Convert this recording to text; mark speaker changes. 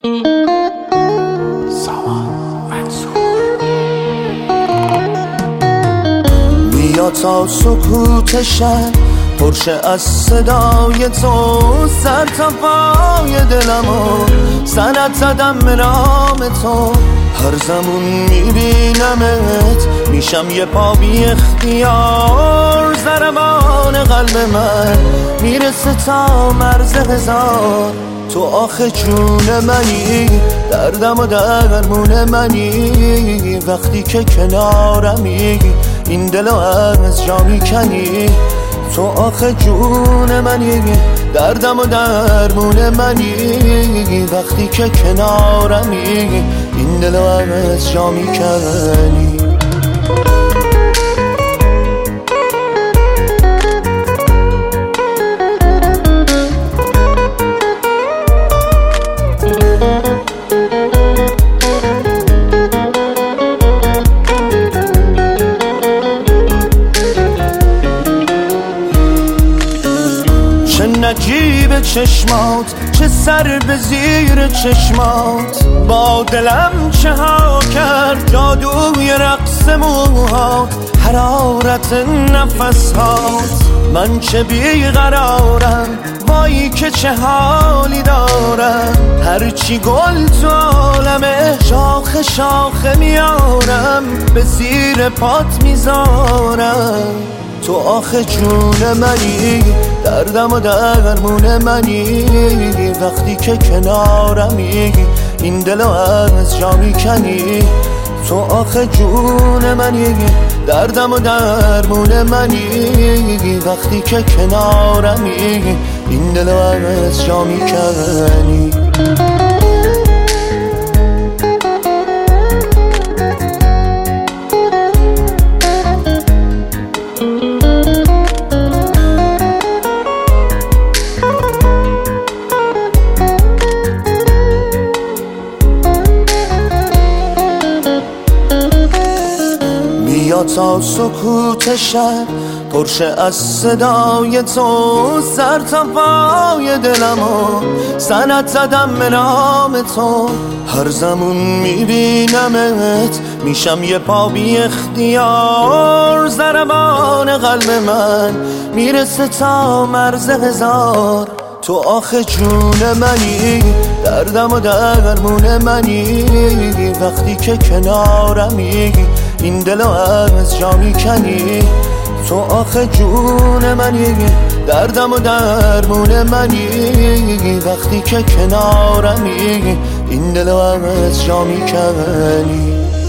Speaker 1: بیا تا سکوت شب پرشه از صدای تو، سر تا پای دلمو سند زدم به نام تو. هر زمون میبینمت میشم یه پا بی اختیار، ضربان قلب من میرسه تا مرز هزار. تو آخه جون منی، دردم و درمون منی، وقتی که کنارمی این دلو از جا میکنی. تو آخه جون منی، دردم و درمون منی، وقتی که کنارمی این دلو از جا میکنی. چه نجیب چشمات، چه سر به زیر چشمات، با دلم چه ها کرد جادوی رقص موهات، حرارت نفسات. من چه بیقرارم، وای که چه حالی دارم، هرچی گل تو عالمه شاخه شاخه میارم، به زیر پات میذارم. تو آخه جون منی، دردم و درمون منی، وقتی که کنارمی این دلو از جا میکنی. تو آخه جون منی، دردم و درمون منی، وقتی که کنارمی این دلو از جا میکنی. بیا تا سکوت شب پرشه از صدای تو، سر تا پای دلمو سند زدم به نام تو. هر زمون میبینمت میشم یه پا بی اختیار، ضربان قلب من میرسه تا مرز هزار. تو آخه جون منی، دردم و درمون منی، وقتی که کنارمی این دلو از جا میکنی. تو آخه جون منی، دردم و درمون منی، وقتی که کنارمی این دلو از جا میکنی.